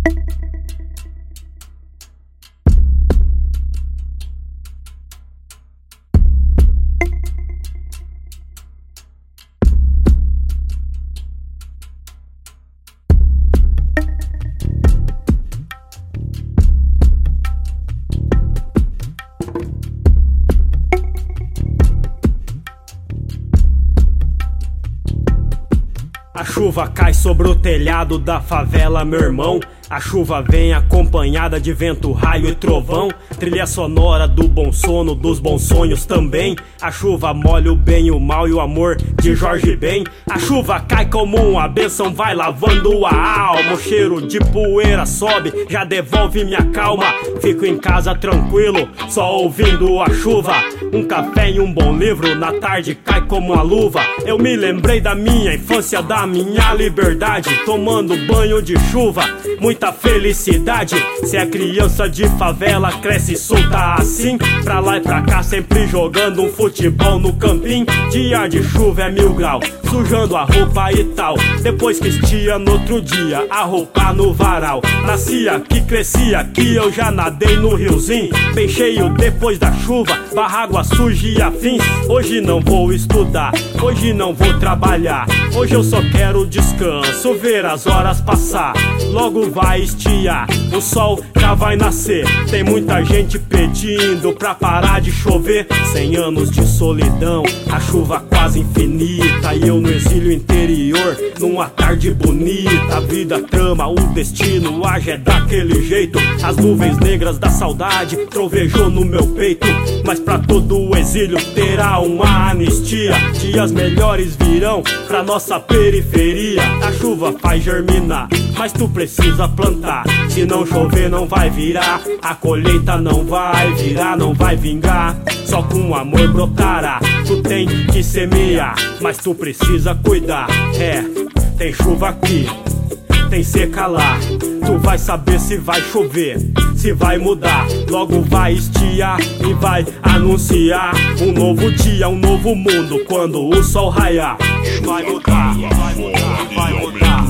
A chuva cai sobre o telhado da favela, meu irmão. A chuva vem acompanhada de vento, raio e trovão. Trilha sonora do bom sono, dos bons sonhos também. A chuva molha o bem, o mal e o amor de Jorge Ben. A chuva cai como uma bênção, vai lavando a alma. O cheiro de poeira sobe, já devolve minha calma. Fico em casa tranquilo, só ouvindo a chuva. Um café e um bom livro, na tarde cai como uma luva. Eu me lembrei da minha infância, da minha liberdade, tomando banho de chuva, muita felicidade. Se é criança de favela, cresce solta assim, pra lá e pra cá, sempre jogando um futebol no campinho. Dia de chuva é 1000 graus, sujando a roupa e tal. Depois que estia no outro dia, a roupa no varal. Nasci aqui, cresci aqui, eu já nadei no riozinho, bem cheio depois da chuva, barra água suja e afins. Hoje não vou estudar, hoje não vou trabalhar, hoje eu só quero descanso, ver as horas passar. Logo vai estiar, o sol já vai nascer. Tem muita gente pedindo pra parar de chover. 100 anos de solidão, a chuva quase infinita, e eu no exílio interior, numa tarde bonita. A vida trama o destino, age é daquele jeito. As nuvens negras da saudade trovejou no meu peito, mas pra todo o exílio terá uma anistia. Dias melhores virão pra nossa periferia. A chuva faz germinar, mas tu precisa plantar. Se não chover não vai virar, a colheita não vai virar, não vai vingar. Só com amor brotará, tu tem que semear, mas tu precisa cuidar. É, tem chuva aqui, tem seca lá. Tu vai saber se vai chover, se vai mudar. Logo vai estiar e vai anunciar um novo dia, um novo mundo quando o sol raiar. Vai mudar, vai mudar, vai mudar,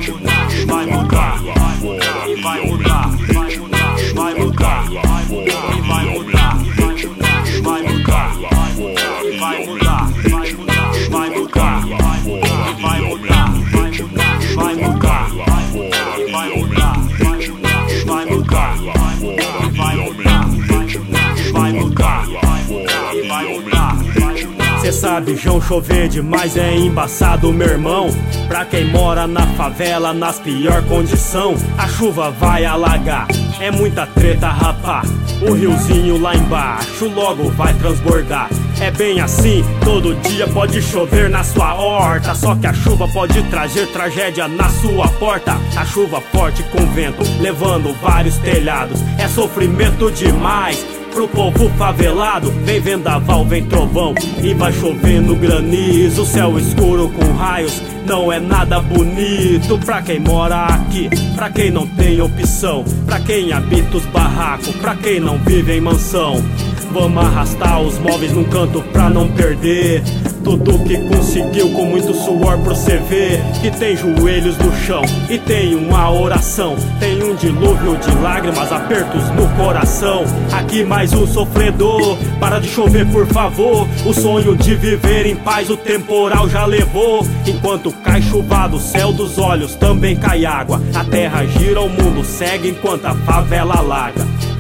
vai mudar, e vai mudar, vai mudar, vai mudar, e vai mudar, vai mudar, e vai mudar, vai mudar, vai mudar, e vai mudar, vai mudar, e vai mudar, vai mudar, vai mudar, vai mudar, e vai mudar. Cê sabe, João, chover demais é embaçado, meu irmão. Pra quem mora na favela, nas pior condição, a chuva vai alagar, é muita treta, rapá. O riozinho lá embaixo logo vai transbordar. É bem assim, todo dia pode chover na sua horta, só que a chuva pode trazer tragédia na sua porta. A chuva forte com vento, levando vários telhados, é sofrimento demais pro povo favelado. Vem vendaval, vem trovão, e vai chovendo granizo. Céu escuro com raios, não é nada bonito pra quem mora aqui, pra quem não tem opção, pra quem habita os barracos, pra quem não vive em mansão. Vamos arrastar os móveis num canto pra não perder tudo que conseguiu com muito suor pra você ver que tem joelhos no chão e tem uma oração. Tem um dilúvio de lágrimas, apertos no coração. Aqui mais um sofredor, para de chover por favor. O sonho de viver em paz o temporal já levou. Enquanto cai chuva do céu dos olhos também cai água. A terra gira, o mundo segue enquanto a favela alaga.